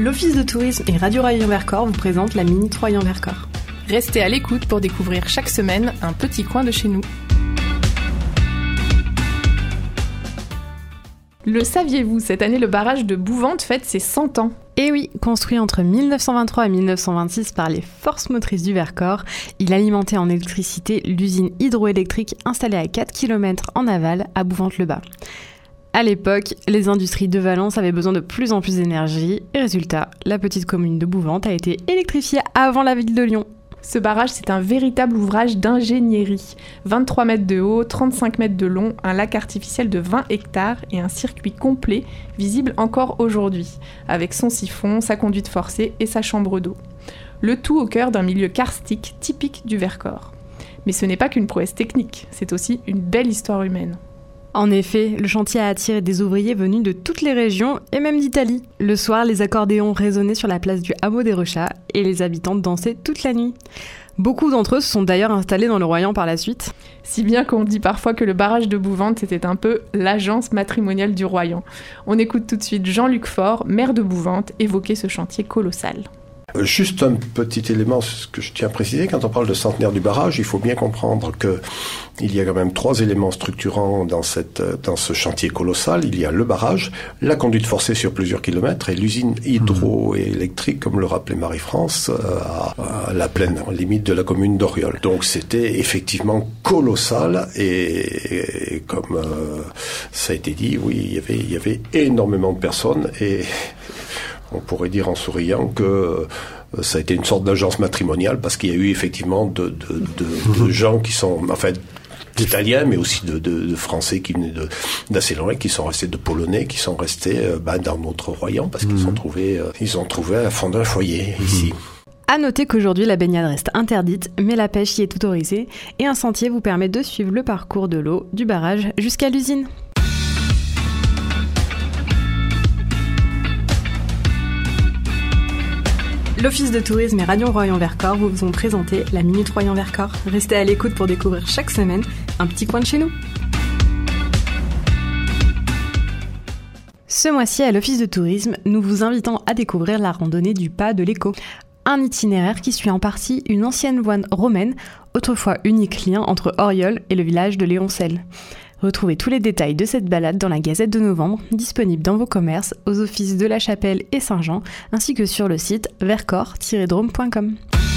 L'Office de tourisme et Radio Royan-Vercors vous présentent la Minute Royan-Vercors. Restez à l'écoute pour découvrir chaque semaine un petit coin de chez nous. Le saviez-vous, cette année le barrage de Bouvante fête ses 100 ans. Et oui, construit entre 1923 et 1926 par les forces motrices du Vercors, il alimentait en électricité l'usine hydroélectrique installée à 4 km en aval à Bouvante-le-Bas. À l'époque, les industries de Valence avaient besoin de plus en plus d'énergie et résultat, la petite commune de Bouvante a été électrifiée avant la ville de Lyon. Ce barrage, c'est un véritable ouvrage d'ingénierie. 23 mètres de haut, 35 mètres de long, un lac artificiel de 20 hectares et un circuit complet, visible encore aujourd'hui, avec son siphon, sa conduite forcée et sa chambre d'eau. Le tout au cœur d'un milieu karstique typique du Vercors. Mais ce n'est pas qu'une prouesse technique, c'est aussi une belle histoire humaine. En effet, le chantier a attiré des ouvriers venus de toutes les régions et même d'Italie. Le soir, les accordéons résonnaient sur la place du hameau des Rechats et les habitants dansaient toute la nuit. Beaucoup d'entre eux se sont d'ailleurs installés dans le Royan par la suite. Si bien qu'on dit parfois que le barrage de Bouvante, c'était un peu l'agence matrimoniale du Royan. On écoute tout de suite Jean-Luc Faure, maire de Bouvante, évoquer ce chantier colossal. Juste un petit élément, ce que je tiens à préciser, quand on parle de centenaire du barrage, il faut bien comprendre qu'il y a quand même 3 éléments structurants dans ce chantier colossal. Il y a le barrage, la conduite forcée sur plusieurs kilomètres et l'usine hydroélectrique, comme le rappelait Marie-France, à la plaine, limite de la commune d'Oriol. Donc c'était effectivement colossal et comme ça a été dit, oui, il y avait énormément de personnes et on pourrait dire en souriant que ça a été une sorte d'agence matrimoniale parce qu'il y a eu effectivement de gens qui sont, en fait, d'Italiens, mais aussi de Français qui venaient d'assez loin, qui sont restés, de Polonais, qui sont restés dans notre Royan parce qu'ils ont trouvé à fond d'un foyer ici. À noter qu'aujourd'hui la baignade reste interdite, mais la pêche y est autorisée et un sentier vous permet de suivre le parcours de l'eau du barrage jusqu'à l'usine. L'Office de tourisme et Radio Royan-Vercors vous ont présenté la Minute Royan-Vercors. Restez à l'écoute pour découvrir chaque semaine un petit coin de chez nous. Ce mois-ci, à l'Office de tourisme, nous vous invitons à découvrir la randonnée du Pas de l'Écho. Un itinéraire qui suit en partie une ancienne voie romaine, autrefois unique lien entre Oriol et le village de Léoncelle. Retrouvez tous les détails de cette balade dans la Gazette de novembre, disponible dans vos commerces, aux offices de La Chapelle et Saint-Jean, ainsi que sur le site vercors-drôme.com.